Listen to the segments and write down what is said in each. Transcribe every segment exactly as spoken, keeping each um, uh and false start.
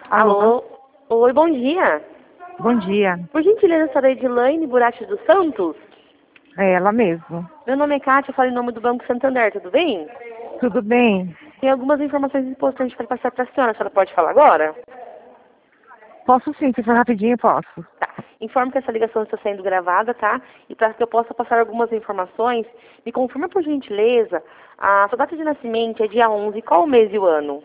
Alô? Alô? Oi, bom dia. Bom dia. Por gentileza, a senhora Edilaine Burati dos Santos? É ela mesmo. Meu nome é Kátia, eu falo em nome do Banco Santander, tudo bem? Tudo bem? Tem algumas informações importantes para passar para a senhora. A senhora pode falar agora? Posso sim, se for rapidinho, posso. Tá. Informo que essa ligação está sendo gravada, tá? E para que eu possa passar algumas informações, me confirma por gentileza, a sua data de nascimento é dia onze, qual o mês e o ano?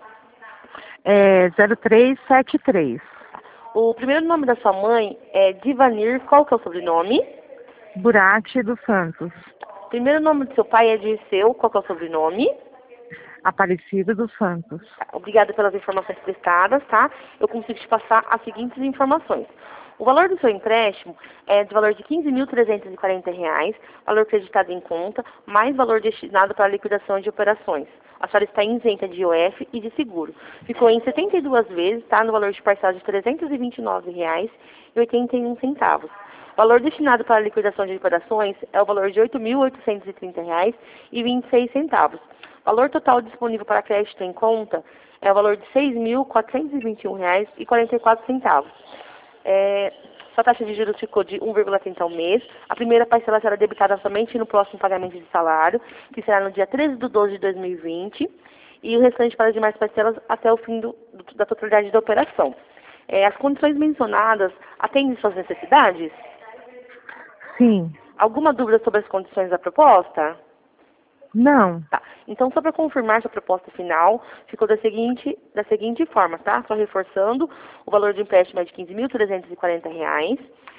É zero três sete três. O primeiro nome da sua mãe é Divanir, qual que é o sobrenome? Burati dos Santos. O primeiro nome do seu pai é Dirceu, qual que é o sobrenome? Aparecido dos Santos. Tá, obrigada pelas informações prestadas, tá? Eu consigo te passar as seguintes informações. O valor do seu empréstimo é de valor de quinze mil trezentos e quarenta reais, valor creditado em conta, mais valor destinado para a liquidação de operações. A senhora está isenta de I O F e de seguro. Ficou em setenta e duas vezes, tá? No valor de parcela de trezentos e vinte e nove reais e oitenta e um centavos. O valor destinado para a liquidação de operações é o valor de oito mil oitocentos e trinta reais e vinte e seis centavos. O valor total disponível para crédito em conta é o valor de seis mil quatrocentos e vinte e um reais e quarenta e quatro centavos. É, sua taxa de juros ficou de um vírgula trinta ao mês. A primeira parcela será debitada somente no próximo pagamento de salário, que será no dia treze de doze de dois mil e vinte, e o restante para as demais parcelas até o fim do, do, da totalidade da operação. É, as condições mencionadas atendem suas necessidades? Sim. Alguma dúvida sobre as condições da proposta? Não. Tá. Então, só para confirmar sua proposta final, ficou da seguinte, da seguinte forma, tá? Só reforçando, o valor do empréstimo é de quinze mil trezentos e quarenta reais,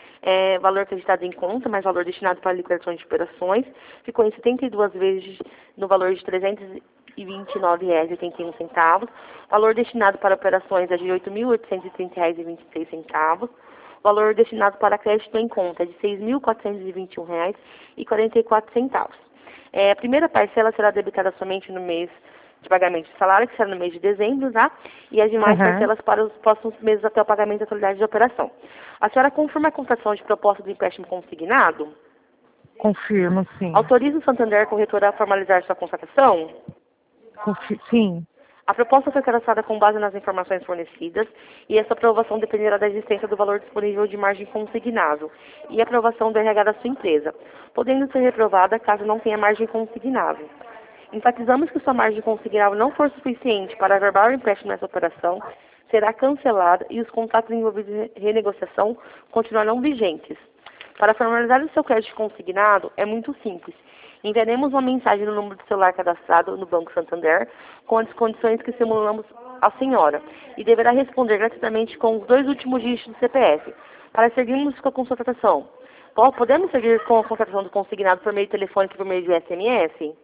é, valor acreditado em conta, mais valor destinado para liquidação de operações, ficou em setenta e duas vezes no valor de trezentos e vinte e nove reais e oitenta e um centavos, valor destinado para operações é de oito mil oitocentos e trinta reais e vinte e seis centavos, valor destinado para crédito em conta é de seis mil quatrocentos e vinte e um reais e quarenta e quatro centavos. É, a primeira parcela será debitada somente no mês de pagamento de salário, que será no mês de dezembro, tá? E as demais Uhum. parcelas para os próximos meses até o pagamento da totalidade de operação. A senhora confirma a contratação de proposta do empréstimo consignado? Confirmo, sim. Autoriza o Santander Corretora a formalizar sua contratação? Confi sim. A proposta foi cadastrada com base nas informações fornecidas e essa aprovação dependerá da existência do valor disponível de margem consignável e a aprovação do R H da sua empresa, podendo ser reprovada caso não tenha margem consignável. Enfatizamos que sua margem consignável não for suficiente para averbar o empréstimo nessa operação, será cancelada e os contratos envolvidos em renegociação continuarão vigentes. Para formalizar o seu crédito consignado, é muito simples. Enviaremos uma mensagem no número do celular cadastrado no Banco Santander com as condições que simulamos à senhora e deverá responder gratuitamente com os dois últimos dígitos do C P F. Para seguirmos com a contratação, podemos seguir com a contratação do consignado por meio telefônico e por meio de S M S?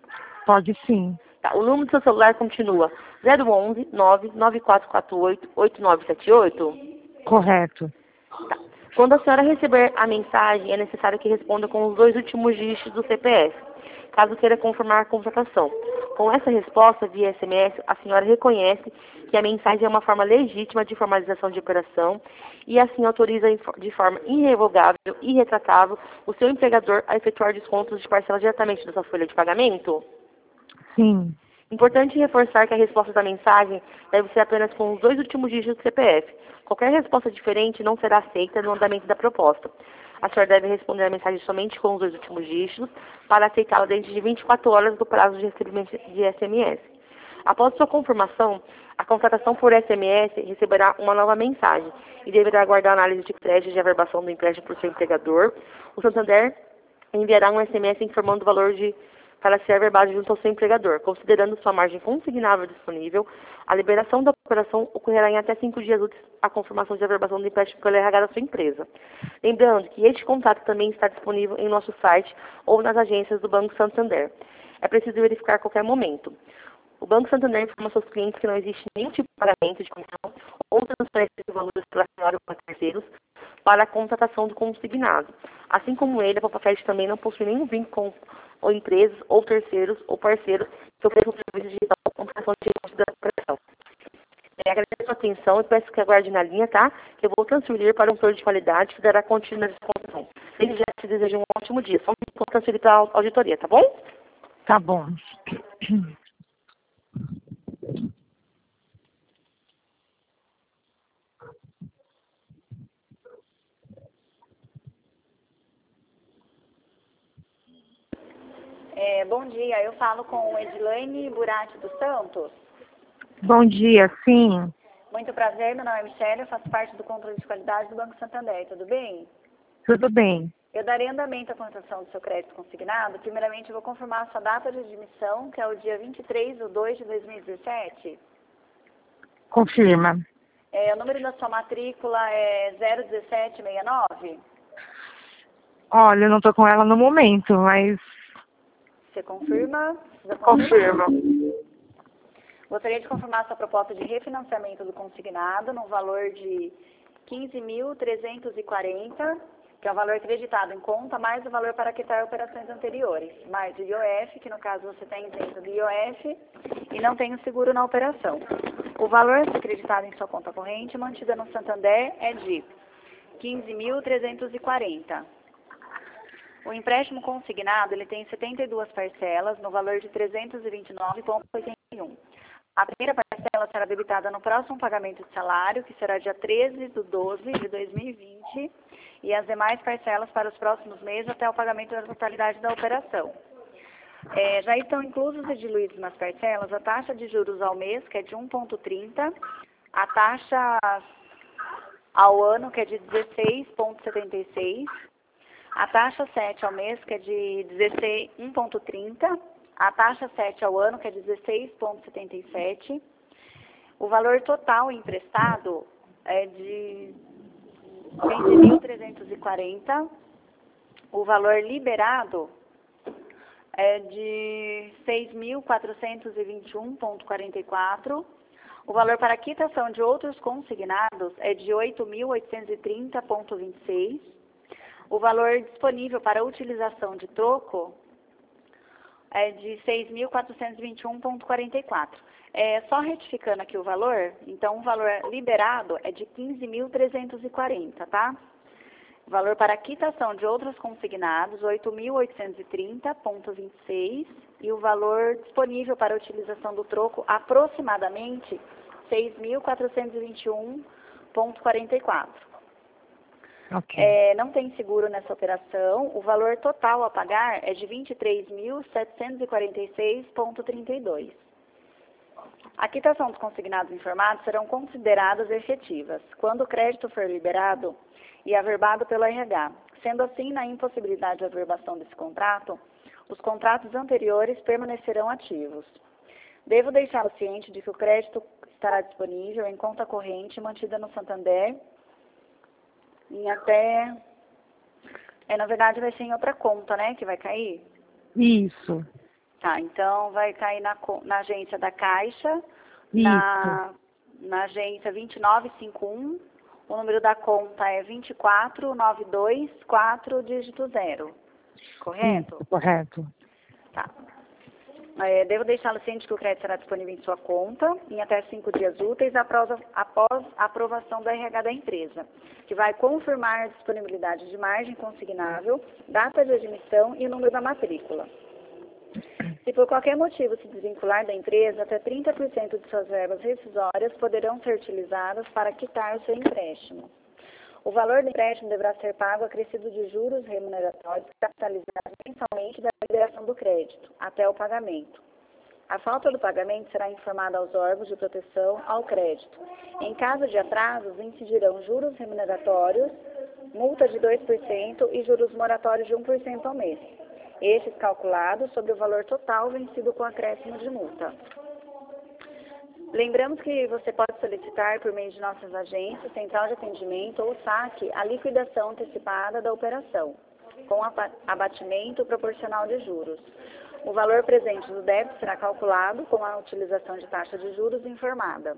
Pode sim. Tá, o número do seu celular continua zero onze, nove nove quatro quatro oito, oito nove sete oito? Correto. Tá. Quando a senhora receber a mensagem, é necessário que responda com os dois últimos dígitos do C P F, caso queira confirmar a contratação. Com essa resposta via S M S, a senhora reconhece que a mensagem é uma forma legítima de formalização de operação e assim autoriza de forma irrevogável e irretratável o seu empregador a efetuar descontos de parcela diretamente da sua folha de pagamento? Sim. Importante reforçar que a resposta da mensagem deve ser apenas com os dois últimos dígitos do C P F. Qualquer resposta diferente não será aceita no andamento da proposta. A senhora deve responder a mensagem somente com os dois últimos dígitos para aceitá-la dentro de vinte e quatro horas do prazo de recebimento de S M S. Após sua confirmação, a contratação por S M S receberá uma nova mensagem e deverá aguardar a análise de crédito de averbação do empréstimo por seu empregador. O Santander enviará um S M S informando o valor de para ser averbado junto ao seu empregador. Considerando sua margem consignável disponível, a liberação da operação ocorrerá em até cinco dias úteis a confirmação de averbação do empréstimo pelo R H da sua empresa. Lembrando que este contato também está disponível em nosso site ou nas agências do Banco Santander. É preciso verificar a qualquer momento. O Banco Santander informa aos seus clientes que não existe nenhum tipo de pagamento de comissão ou transferência de valores pela senhora ou para terceiros para a contratação do consignado. Assim como ele, a Papafest também não possui nenhum vínculo com ou empresas, ou terceiros, ou parceiros que ofereçam serviços digital ou contratação de recursos da operação. É, agradeço a sua atenção e peço que aguarde na linha, tá? Que eu vou transferir para um setor de qualidade que dará continuidade à discussão. Desde já te desejo um ótimo dia. Só me transferir para a auditoria, tá bom? Tá bom. É, bom dia, eu falo com Edilane Burati dos Santos. Bom dia, sim. Muito prazer, meu nome é Michele, eu faço parte do controle de qualidade do Banco Santander, tudo bem? Tudo bem. Eu darei andamento à contratação do seu crédito consignado. Primeiramente, eu vou confirmar a sua data de admissão, que é o dia vinte e três de dois de dois mil e dezessete. Confirma. É, o número da sua matrícula é zero um sete seis nove. Olha, eu não tô com ela no momento, mas Você confirma? Precisa confirmar? confirma. Gostaria de confirmar sua proposta de refinanciamento do consignado no valor de quinze mil trezentos e quarenta, que é o valor acreditado em conta, mais o valor para quitar operações anteriores, mais o I O F, que no caso você está isento do I O F e não tem o seguro na operação. O valor a ser acreditado em sua conta corrente, mantida no Santander, é de quinze mil trezentos e quarenta. O empréstimo consignado ele tem setenta e duas parcelas no valor de trezentos e vinte e nove vírgula oitenta e um. A primeira parcela será debitada no próximo pagamento de salário, que será dia treze de doze de dois mil e vinte, e as demais parcelas para os próximos meses até o pagamento da totalidade da operação. É, já estão inclusos e diluídos nas parcelas a taxa de juros ao mês, que é de um vírgula trinta, a taxa ao ano, que é de dezesseis vírgula setenta e seis, a taxa sete ao mês, que é de um vírgula trinta, a taxa sete ao ano, que é dezesseis vírgula setenta e sete, o valor total emprestado é de vinte mil trezentos e quarenta, o valor liberado é de seis mil quatrocentos e vinte e um vírgula quarenta e quatro, o valor para quitação de outros consignados é de oito mil oitocentos e trinta vírgula vinte e seis, o valor disponível para utilização de troco é de seis mil quatrocentos e vinte e um vírgula quarenta e quatro. É, só retificando aqui o valor, então o valor liberado é de quinze mil trezentos e quarenta, tá? O valor para quitação de outros consignados, oito mil oitocentos e trinta vírgula vinte e seis, e o valor disponível para utilização do troco, aproximadamente seis mil quatrocentos e vinte e um vírgula quarenta e quatro. Ok. É, não tem seguro nessa operação. O valor total a pagar é de vinte e três mil setecentos e quarenta e seis vírgula trinta e dois. A quitação dos consignados informados serão consideradas efetivas quando o crédito for liberado e averbado pelo R H. Sendo assim, na impossibilidade de averbação desse contrato, os contratos anteriores permanecerão ativos. Devo deixá-lo ciente de que o crédito estará disponível em conta corrente mantida no Santander em até... É, na verdade, vai ser em outra conta, né, que vai cair? Isso. Tá, então vai cair na, na agência da Caixa, Isso. na, na agência vinte e nove cinquenta e um, o número da conta é vinte e quatro nove dois quatro, dígito zero. Correto? Isso, correto. Tá. É, devo deixá-lo ciente que o crédito será disponível em sua conta em até cinco dias úteis após, após a aprovação do R H da empresa, que vai confirmar a disponibilidade de margem consignável, data de admissão e o número da matrícula. Se por qualquer motivo se desvincular da empresa, até trinta por cento de suas verbas rescisórias poderão ser utilizadas para quitar o seu empréstimo. O valor do empréstimo deverá ser pago acrescido de juros remuneratórios capitalizados mensalmente da liberação do crédito, até o pagamento. A falta do pagamento será informada aos órgãos de proteção ao crédito. Em caso de atrasos, incidirão juros remuneratórios, multa de dois por cento e juros moratórios de um por cento ao mês. Estes calculados sobre o valor total vencido com acréscimo de multa. Lembramos que você pode solicitar, por meio de nossas agências, central de atendimento ou saque, a liquidação antecipada da operação, com abatimento proporcional de juros. O valor presente do débito será calculado com a utilização de taxa de juros informada.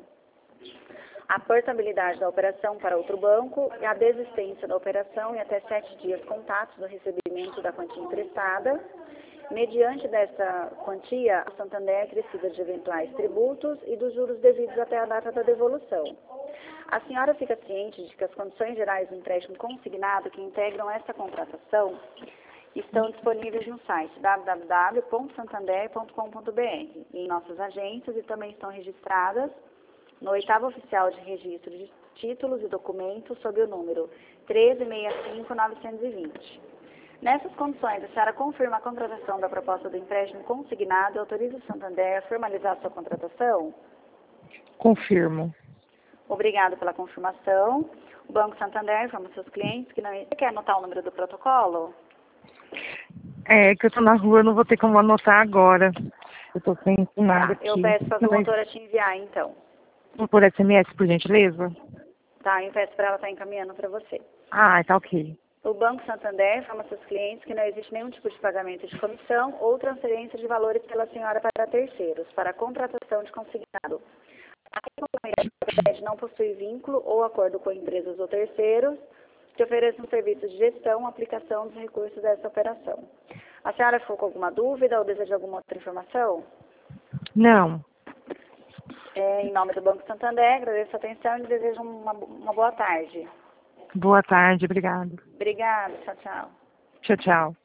A portabilidade da operação para outro banco e a desistência da operação em até sete dias contatos do recebimento da quantia emprestada. Mediante desta quantia, a Santander é acrescida de eventuais tributos e dos juros devidos até a data da devolução. A senhora fica ciente de que as condições gerais do empréstimo consignado que integram esta contratação estão disponíveis no site w w w ponto santander ponto com ponto b r e em nossas agências e também estão registradas no oitavo oficial de registro de títulos e documentos sob o número treze sessenta e cinco novecentos e vinte. Nessas condições, a senhora confirma a contratação da proposta do empréstimo consignado e autoriza o Santander a formalizar sua contratação? Confirmo. Obrigado pela confirmação. O Banco Santander informa aos seus clientes que não... Você quer anotar o número do protocolo? É que eu tô na rua, eu não vou ter como anotar agora. Eu tô sem nada aqui. Eu peço para a promotora te enviar, então. Por S M S, por gentileza? Tá, eu peço para ela estar encaminhando para você. Ah, tá ok. O Banco Santander informa aos seus clientes que não existe nenhum tipo de pagamento de comissão ou transferência de valores pela senhora para terceiros, para a contratação de consignado. A companhia não possui vínculo ou acordo com empresas ou terceiros que ofereçam serviços de gestão ou aplicação dos recursos dessa operação. A senhora ficou com alguma dúvida ou deseja alguma outra informação? Não. É, em nome do Banco Santander, agradeço a atenção e desejo uma, uma boa tarde. Boa tarde, obrigado. Obrigada, tchau, tchau. Tchau, tchau.